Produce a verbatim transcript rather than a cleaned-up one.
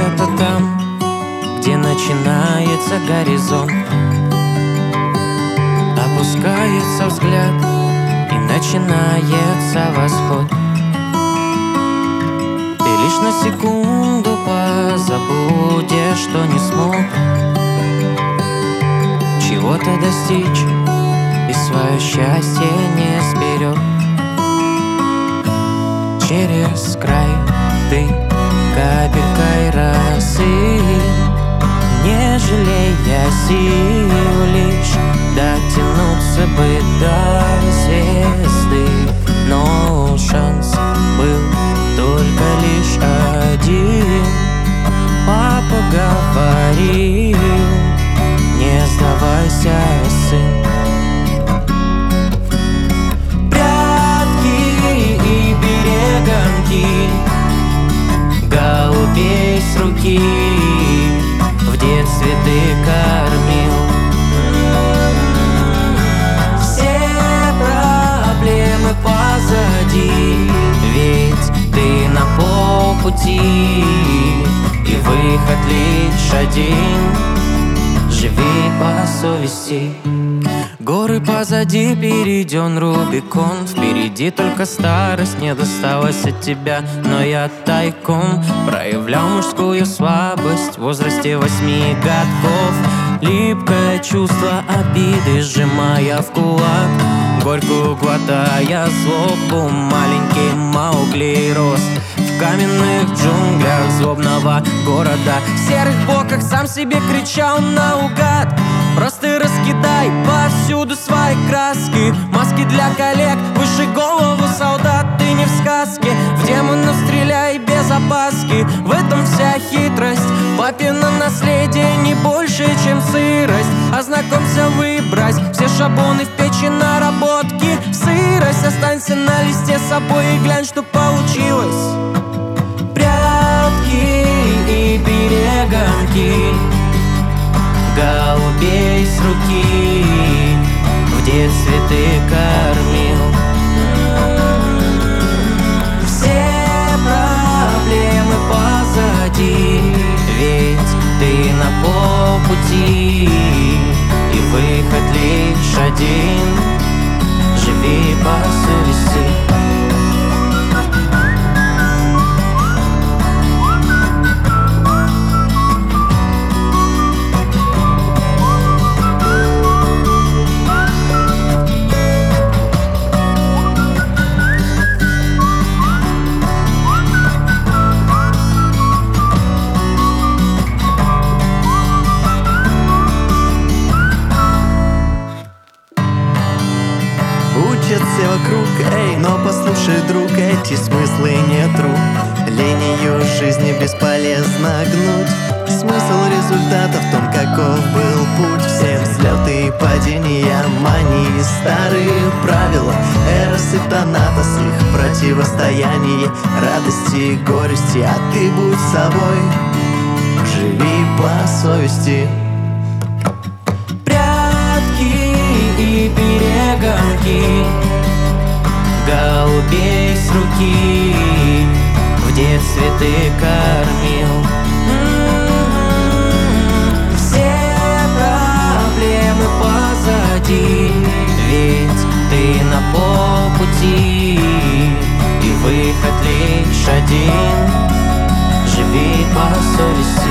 где-то там, где начинается горизонт, опускается взгляд и начинается восход. Ты лишь на секунду позабудешь, что не смог чего-то достичь и свое счастье не сберег. Через край ты капелькой росы, не жалея сил, лишь дотянуться бы до звезды. Но шанс был только лишь один. Папа говорил: не сдавайся, сын. Голубей с руки в детстве ты кормил. Все проблемы позади, ведь ты на полпути, и выход лишь один: живи по совести. Горы позади, перейден Рубикон. Впереди только старость, не досталась от тебя. Но я тайком проявлял мужскую слабость в возрасте восьми годков. Липкое чувство обиды, сжимая в кулак, горькую глотая злобу, маленький Маугли рос в каменных джунглях злобного города. В серых блоках сам себе кричал наугад: просто раскидай повсюду свои краски. Маски для коллег, выше голову солдат. Ты не в сказке, в демонов стреляй без опаски. В этом вся хитрость, папино наследие не больше, чем сырость. Ознакомься, выбрось все шаблоны в печи наработки. В сырость останься на листе с собой и глянь, что получилось. Прятки и перегонки, голубей с руки в детстве ты кормил. Все проблемы позади, ведь ты на полпути, и выход лишь один: живи по совести. Все вокруг, эй, но послушай, друг, эти смыслы не тру. Линию жизни бесполезно гнуть. Смысл результата в том, каков был путь. Все взлеты и падения, мании, старые правила Эрос и Танатос, их противостояние, радости и горести. А ты будь собой, живи по совести. Прятки и перегонки, голубей с руки в детстве ты кормил. Все проблемы позади, ведь ты на полпути, и выход лишь один: живи по совести.